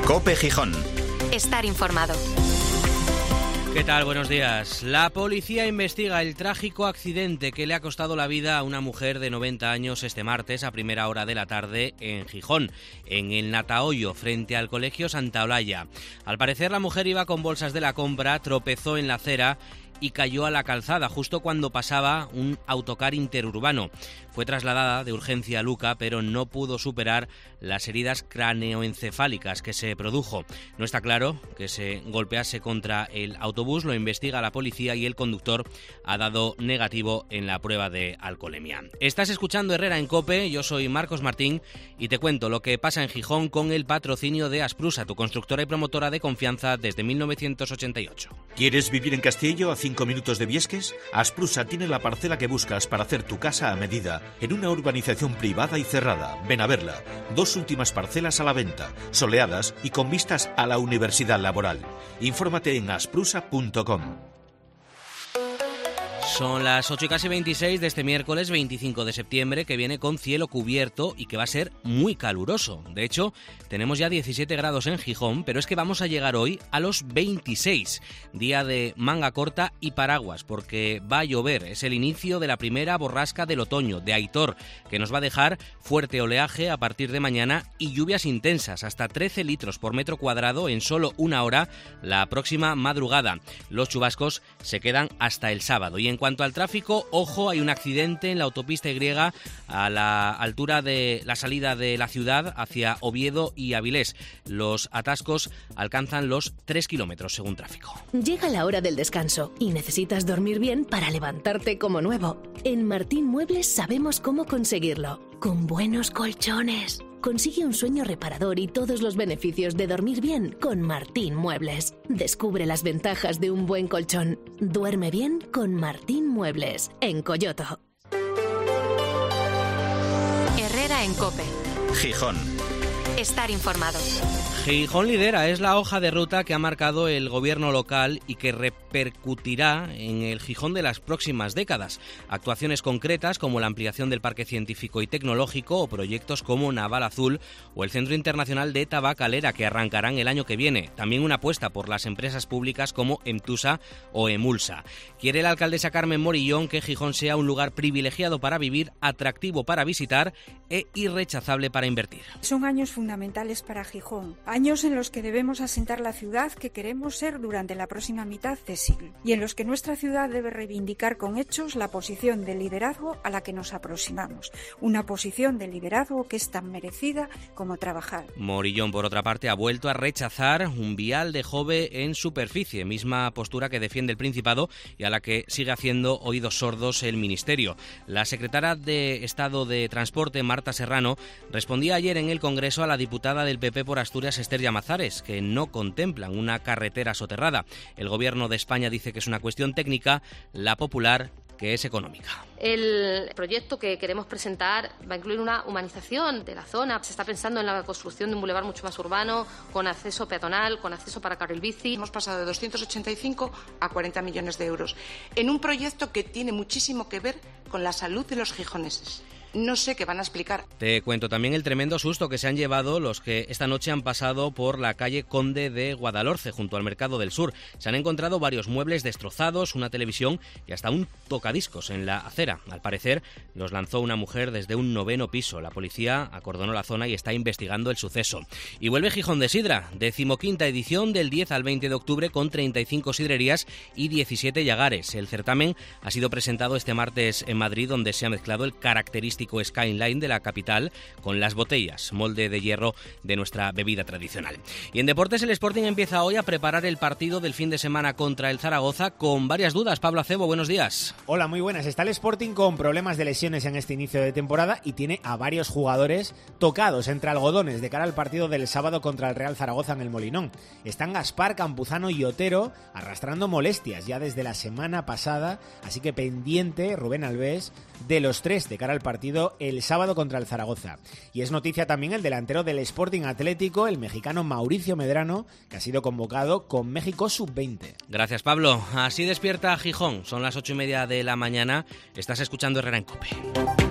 COPE Gijón. Estar informado. ¿Qué tal? Buenos días. La policía investiga el trágico accidente que le ha costado la vida a una mujer de 90 años este martes a primera hora de la tarde en Gijón, en el Natahoyo, frente al Colegio Santa Olalla. Al parecer, la mujer iba con bolsas de la compra, tropezó en la acera y cayó a la calzada justo cuando pasaba un autocar interurbano. Fue trasladada de urgencia a Luca, pero no pudo superar las heridas craneoencefálicas que se produjo. No está claro que se golpease contra el autobús, lo investiga la policía y el conductor ha dado negativo en la prueba de alcoholemia. Estás escuchando Herrera en COPE, yo soy Marcos Martín y te cuento lo que pasa en Gijón con el patrocinio de Asprusa, tu constructora y promotora de confianza desde 1988. ¿Quieres vivir en Castillo a 5 minutos de Viesques? Asprusa tiene la parcela que buscas para hacer tu casa a medida en una urbanización privada y cerrada. Ven a verla. 2 últimas parcelas a la venta, soleadas y con vistas a la Universidad Laboral. Infórmate en asprusa.com. Son las 8:26 de este miércoles 25 de septiembre, que viene con cielo cubierto y que va a ser muy caluroso. De hecho, tenemos ya 17 grados en Gijón, pero es que vamos a llegar hoy a los 26. Día de manga corta y paraguas, porque va a llover. Es el inicio de la primera borrasca del otoño, de Aitor, que nos va a dejar fuerte oleaje a partir de mañana y lluvias intensas, hasta 13 litros por metro cuadrado en solo una hora la próxima madrugada. Los chubascos se quedan hasta el sábado. Y en cuanto al tráfico, ojo, hay un accidente en la autopista Y a la altura de la salida de la ciudad hacia Oviedo y Avilés. Los atascos alcanzan los 3 kilómetros según tráfico. Llega la hora del descanso y necesitas dormir bien para levantarte como nuevo. En Martín Muebles sabemos cómo conseguirlo. Con buenos colchones. Consigue un sueño reparador y todos los beneficios de dormir bien con Martín Muebles. Descubre las ventajas de un buen colchón. Duerme bien con Martín Muebles, en Coyoto. Herrera en COPE. Gijón. Estar informado. Gijón lidera, es la hoja de ruta que ha marcado el gobierno local y que repercutirá en el Gijón de las próximas décadas. Actuaciones concretas como la ampliación del Parque Científico y Tecnológico o proyectos como Naval Azul o el Centro Internacional de Tabacalera, que arrancarán el año que viene. También una apuesta por las empresas públicas como Emtusa o Emulsa. Quiere la alcaldesa Carmen Morillón que Gijón sea un lugar privilegiado para vivir, atractivo para visitar e irrechazable para invertir. Son años fundamentales para Gijón, años en los que debemos asentar la ciudad que queremos ser durante la próxima mitad de siglo y en los que nuestra ciudad debe reivindicar con hechos la posición de liderazgo a la que nos aproximamos, una posición de liderazgo que es tan merecida como trabajar. Morillón, por otra parte, ha vuelto a rechazar un vial de Jove en superficie, misma postura que defiende el Principado y a la que sigue haciendo oídos sordos el Ministerio. La secretaria de Estado de Transporte, Marta Serrano, respondía ayer en el Congreso a la diputada del PP por Asturias, Esther Llamazares, que no contemplan una carretera soterrada. El Gobierno de España dice que es una cuestión técnica, la Popular que es económica. El proyecto que queremos presentar va a incluir una humanización de la zona. Se está pensando en la construcción de un bulevar mucho más urbano, con acceso peatonal, con acceso para carril bici. Hemos pasado de 285 a 40 millones de euros en un proyecto que tiene muchísimo que ver con la salud de los gijoneses. No sé qué van a explicar. Te cuento también el tremendo susto que se han llevado los que esta noche han pasado por la calle Conde de Guadalhorce, junto al Mercado del Sur. Se han encontrado varios muebles destrozados, una televisión y hasta un tocadiscos en la acera. Al parecer, los lanzó una mujer desde un 9º piso. La policía acordonó la zona y está investigando el suceso. Y vuelve Gijón de Sidra, 15ª edición del 10 al 20 de octubre con 35 sidrerías y 17 llagares. El certamen ha sido presentado este martes en Madrid, donde se ha mezclado el característico skyline de la capital con las botellas, molde de hierro de nuestra bebida tradicional. Y en deportes, el Sporting empieza hoy a preparar el partido del fin de semana contra el Zaragoza con varias dudas. Pablo Acebo, buenos días. Hola, muy buenas. Está el Sporting con problemas de lesiones en este inicio de temporada y tiene a varios jugadores tocados entre algodones de cara al partido del sábado contra el Real Zaragoza en el Molinón. Están Gaspar, Campuzano y Otero arrastrando molestias ya desde la semana pasada, así que pendiente Rubén Alves de los tres de cara al partido el sábado contra el Zaragoza. Y es noticia también el delantero del Sporting Atlético, el mexicano Mauricio Medrano, que ha sido convocado con México Sub-20. Gracias, Pablo. Así despierta Gijón. Son las 8:30 de la mañana. Estás escuchando Herrera en COPE.